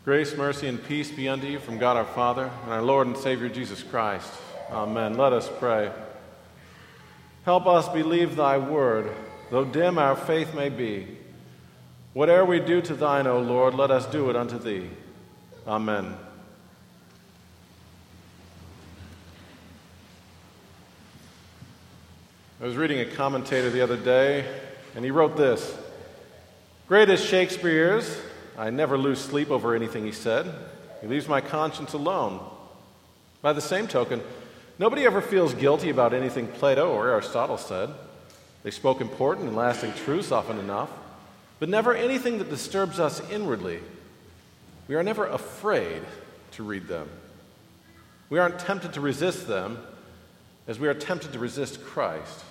Grace, mercy, and peace be unto you from God our Father and our Lord and Savior Jesus Christ. Amen. Let us pray. Help us believe thy word, though dim our faith may be. Whate'er we do to thine, O Lord, let us do it unto thee. Amen. I was reading a commentator the other day, and he wrote this: "Great as Shakespeare is, I never lose sleep over anything he said. He leaves my conscience alone. By the same token, nobody ever feels guilty about anything Plato or Aristotle said. They spoke important and lasting truths often enough, but never anything that disturbs us inwardly. We are never afraid to read them. We aren't tempted to resist them as we are tempted to resist Christ."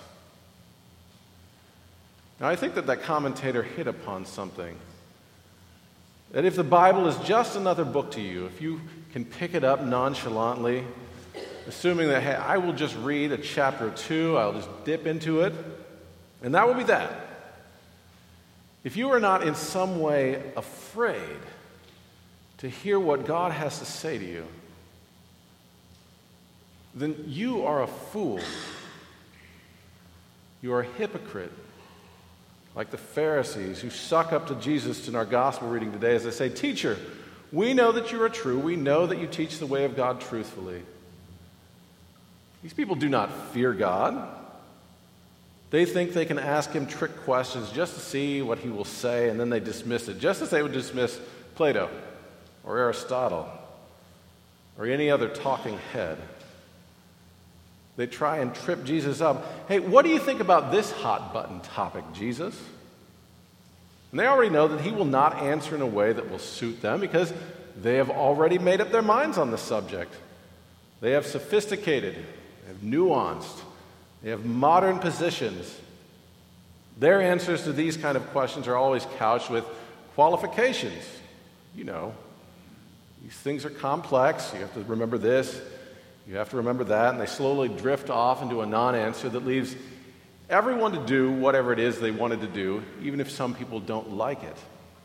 Now, I think that commentator hit upon something. That if the Bible is just another book to you, if you can pick it up nonchalantly, assuming that, hey, I will just read a chapter or two, I'll just dip into it, and that will be that. If you are not in some way afraid to hear what God has to say to you, then you are a fool. You are a hypocrite. Like the Pharisees who suck up to Jesus in our gospel reading today as they say, "Teacher, we know that you are true. We know that you teach the way of God truthfully." These people do not fear God. They think they can ask him trick questions just to see what he will say, and then they dismiss it, just as they would dismiss Plato or Aristotle or any other talking head. They try and trip Jesus up. "Hey, what do you think about this hot-button topic, Jesus?" And they already know that he will not answer in a way that will suit them because they have already made up their minds on the subject. They have sophisticated, they have nuanced, they have modern positions. Their answers to these kind of questions are always couched with qualifications. You know, these things are complex. You have to remember this. You have to remember that, and they slowly drift off into a non-answer that leaves everyone to do whatever it is they wanted to do, even if some people don't like it.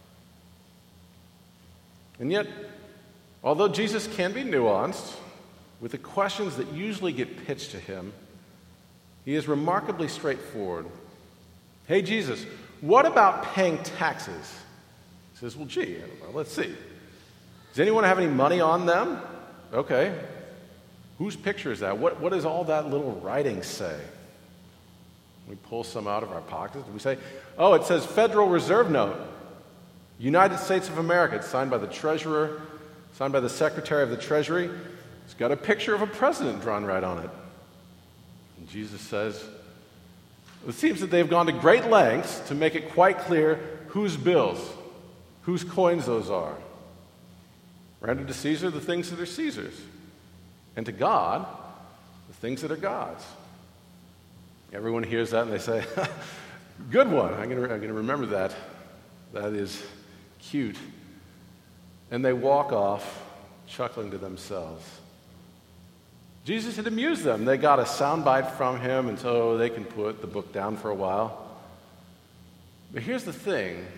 And yet, although Jesus can be nuanced, with the questions that usually get pitched to him, he is remarkably straightforward. "Hey, Jesus, what about paying taxes?" He says, "Well, gee, let's see. Does anyone have any money on them? Okay. Whose picture is that? What does all that little writing say?" We pull some out of our pockets and we say, "Oh, it says Federal Reserve Note, United States of America. It's signed by the Treasurer, signed by the Secretary of the Treasury. It's got a picture of a president drawn right on it." And Jesus says, "It seems that they've gone to great lengths to make it quite clear whose bills, whose coins those are. Render to Caesar the things that are Caesar's, and to God, the things that are God's." Everyone hears that and they say, "Good one. I'm going to remember that. That is cute." And they walk off, chuckling to themselves. Jesus had amused them. They got a soundbite from him, and so they can put the book down for a while. But here's the thing.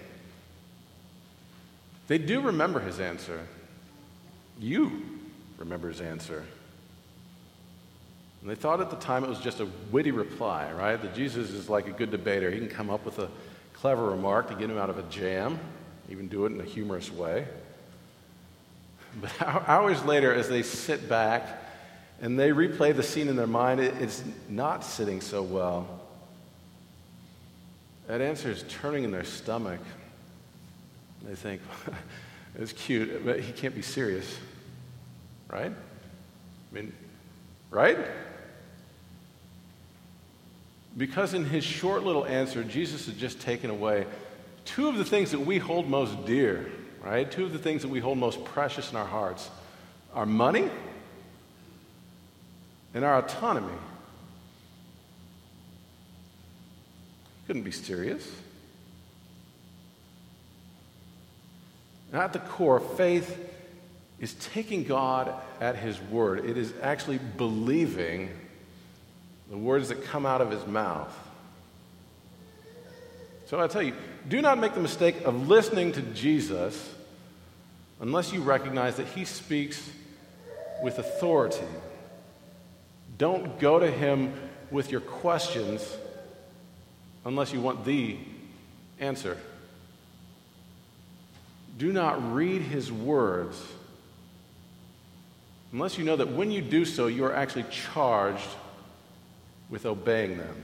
They do remember his answer. You remember his answer. And they thought at the time it was just a witty reply, right? That Jesus is like a good debater. He can come up with a clever remark to get him out of a jam, even do it in a humorous way. But hours later, as they sit back and they replay the scene in their mind, it's not sitting so well. That answer is turning in their stomach. They think, "It's cute, but he can't be serious." Right? I mean, right? Because in his short little answer, Jesus had just taken away two of the things that we hold most dear, right? Two of the things that we hold most precious in our hearts: our money and our autonomy. Couldn't be serious. And at the core, faith is taking God at his word. It is actually believing the words that come out of his mouth. So I tell you, do not make the mistake of listening to Jesus unless you recognize that he speaks with authority. Don't go to him with your questions unless you want the answer. Do not read his words unless you know that when you do so, you are actually charged with obeying them.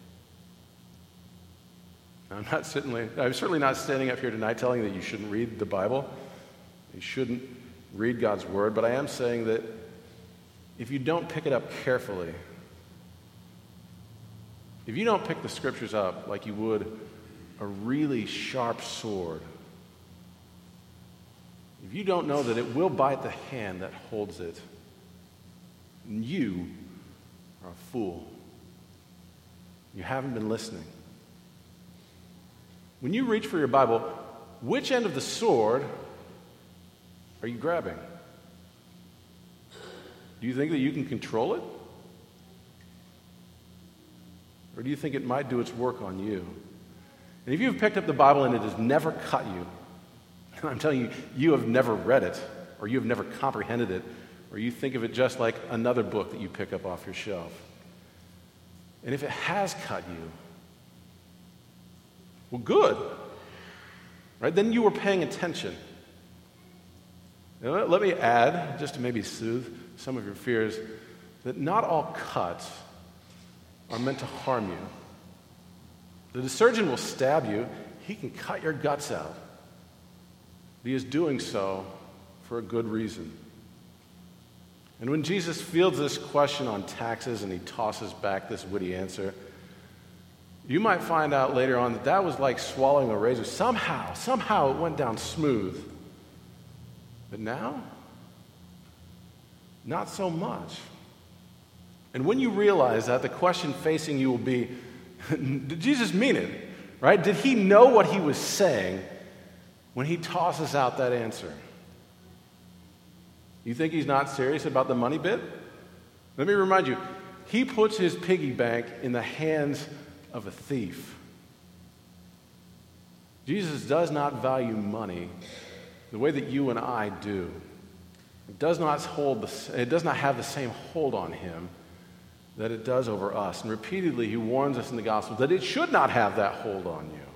I'm certainly not standing up here tonight telling you that you shouldn't read the Bible. You shouldn't read God's word, but I am saying that if you don't pick it up carefully, if you don't pick the scriptures up like you would a really sharp sword, if you don't know that it will bite the hand that holds it, you are a fool. You haven't been listening. When you reach for your Bible, which end of the sword are you grabbing? Do you think that you can control it? Or do you think it might do its work on you? And if you've picked up the Bible and it has never cut you, I'm telling you, you have never read it, or you have never comprehended it, or you think of it just like another book that you pick up off your shelf. And if it has cut you, well, good. Right? Then you were paying attention. Now, let me add, just to maybe soothe some of your fears, that not all cuts are meant to harm you. The surgeon will stab you. He can cut your guts out. He is doing so for a good reason. And when Jesus fields this question on taxes and he tosses back this witty answer, you might find out later on that was like swallowing a razor. Somehow it went down smooth. But now, not so much. And when you realize that, the question facing you will be, did Jesus mean it? Right? Did he know what he was saying when he tosses out that answer? You think he's not serious about the money bit? Let me remind you, he puts his piggy bank in the hands of a thief. Jesus does not value money the way that you and I do. It does not have the same hold on him that it does over us. And repeatedly he warns us in the gospel that it should not have that hold on you.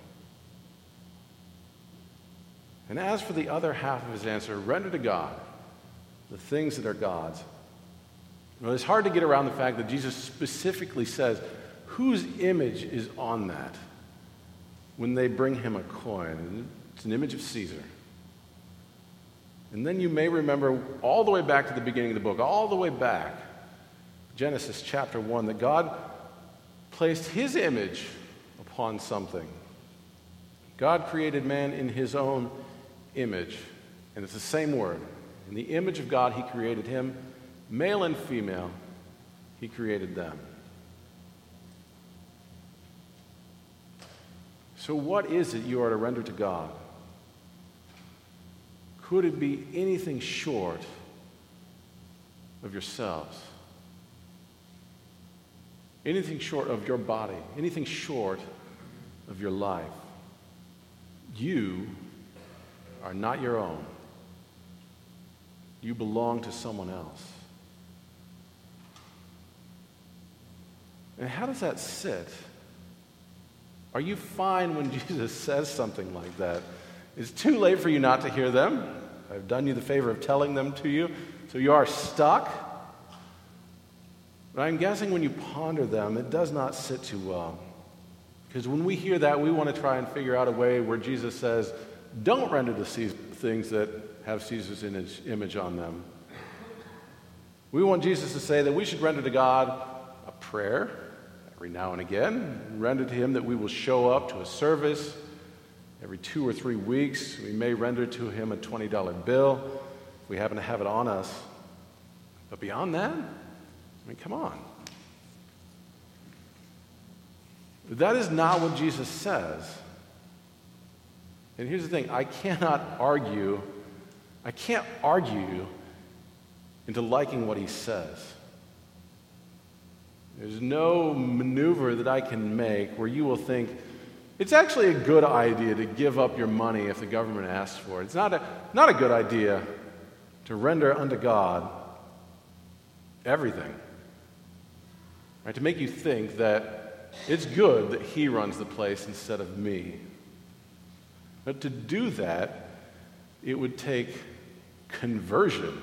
And as for the other half of his answer, render to God the things that are God's. Well, it's hard to get around the fact that Jesus specifically says whose image is on that when they bring him a coin. It's an image of Caesar. And then you may remember all the way back to the beginning of the book, all the way back, Genesis chapter 1, that God placed his image upon something. God created man in his own image, and it's the same word. In the image of God, he created him. Male and female, he created them. So what is it you are to render to God? Could it be anything short of yourselves? Anything short of your body? Anything short of your life? You are not your own. You belong to someone else. And how does that sit? Are you fine when Jesus says something like that? It's too late for you not to hear them. I've done you the favor of telling them to you, so you are stuck. But I'm guessing when you ponder them, it does not sit too well. Because when we hear that, we want to try and figure out a way where Jesus says, don't render to Caesar things that have Caesar's image on them. We want Jesus to say that we should render to God a prayer every now and again, render to him that we will show up to a service every 2 or 3 weeks. We may render to him a $20 bill if we happen to have it on us. But beyond that, come on. That is not what Jesus says. And here's the thing, I can't argue you into liking what he says. There's no maneuver that I can make where you will think, It's actually a good idea to give up your money if the government asks for it. It's not a good idea to render unto God everything. Right? To make you think that it's good that he runs the place instead of me. But to do that, it would take conversion.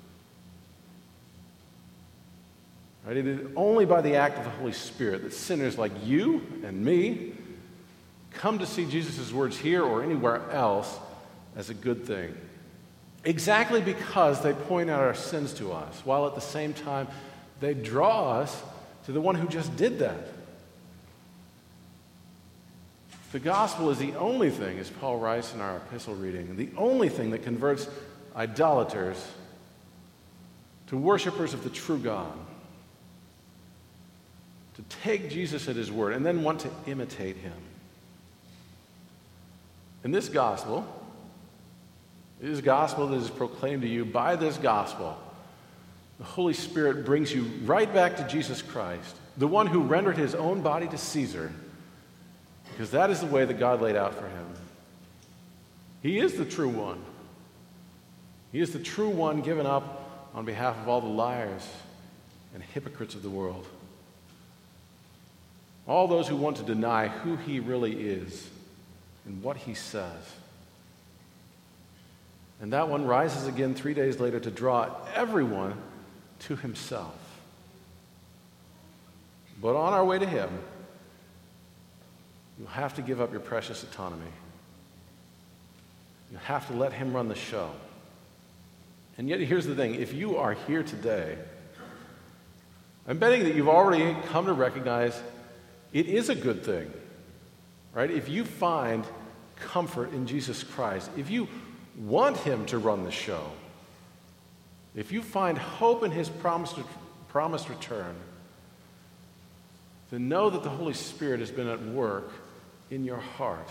Right? It is only by the act of the Holy Spirit that sinners like you and me come to see Jesus' words here or anywhere else as a good thing. Exactly because they point out our sins to us, while at the same time they draw us to the one who just did that. The gospel is the only thing, as Paul writes in our epistle reading, the only thing that converts idolaters to worshipers of the true God. To take Jesus at his word and then want to imitate him. And this gospel that is proclaimed to you by this gospel, the Holy Spirit brings you right back to Jesus Christ, the one who rendered his own body to Caesar, because that is the way that God laid out for him. He is the true one. He is the true one given up on behalf of all the liars and hypocrites of the world. All those who want to deny who he really is and what he says. And that one rises again 3 days later to draw everyone to himself. But on our way to him, you'll have to give up your precious autonomy. You have to let him run the show. And yet, here's the thing. If you are here today, I'm betting that you've already come to recognize it is a good thing, right? If you find comfort in Jesus Christ, if you want him to run the show, if you find hope in his promised return, then know that the Holy Spirit has been at work in your heart.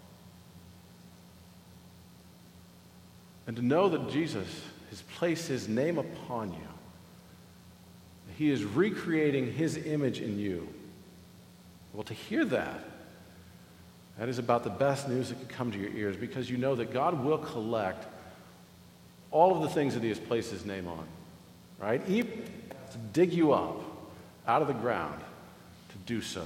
And to know that Jesus has placed his name upon you. He is recreating his image in you. Well, to hear that is about the best news that could come to your ears, because you know that God will collect all of the things that he has placed his name on, right? Even to dig you up out of the ground to do so.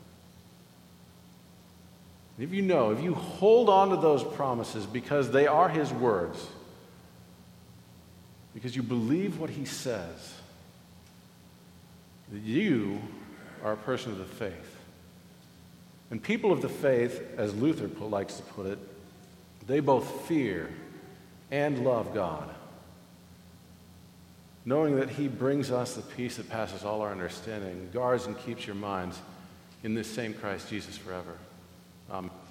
If you hold on to those promises because they are his words, because you believe what he says, that you are a person of the faith. And people of the faith, as Luther likes to put it, they both fear and love God, knowing that he brings us the peace that passes all our understanding, guards and keeps your minds in this same Christ Jesus forever. Amen.